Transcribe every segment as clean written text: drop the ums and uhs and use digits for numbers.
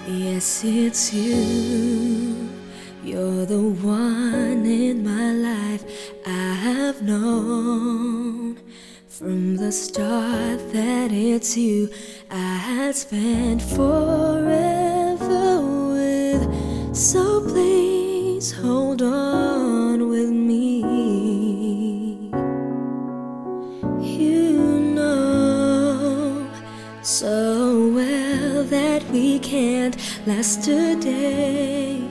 Yes, it's you. You're the one in my life I have known from the start that it's you I had spent forever with. So please hold on with me. You know so well that we can't last a day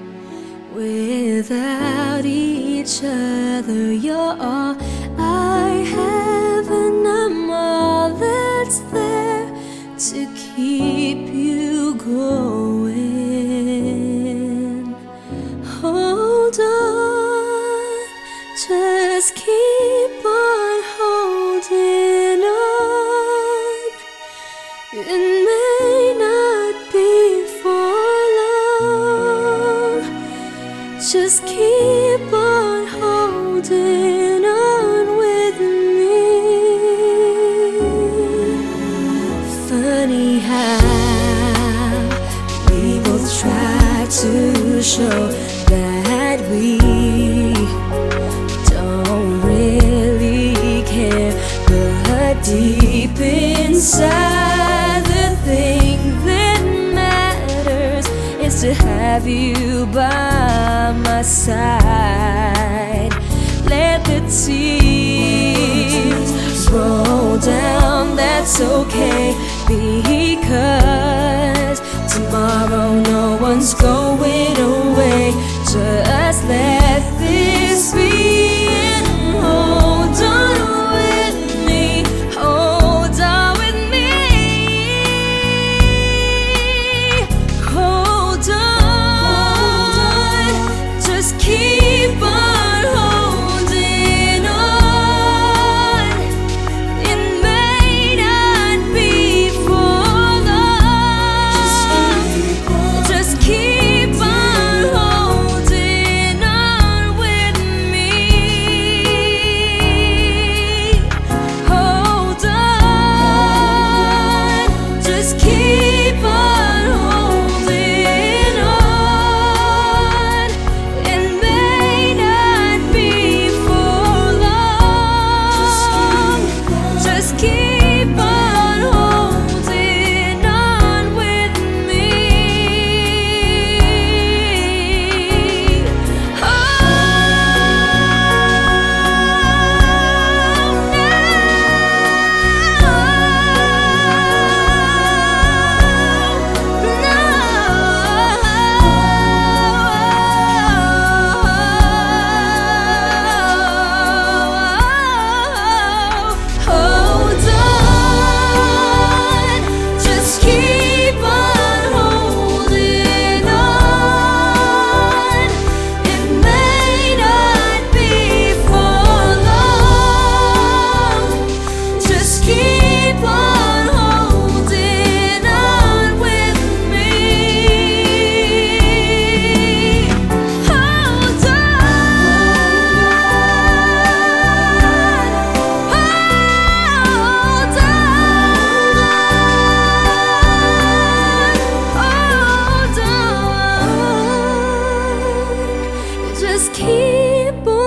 without each other. You're all I have, and I'm all that's there to keep you going. Hold on, just keep on holding on. It may not be for long. Just keep on holding on with me. Funny how we both try to show that we don't really care, but deep inside the thing that matters is to have you by my side. Let the tears roll down, that's okay, because tomorrow no one's going away. Just let this be, and hold on with me, hold on with me, hold on, just keep on holding on. It may not be for long. Just keep on holding on with me. Hold on, just keep on holding on. It may not be for long. Just keep on holding on with me. Hold on, just keep on holding on. It may not be for long. Just keep on holding on with me. Hold on, hold on, just keep on.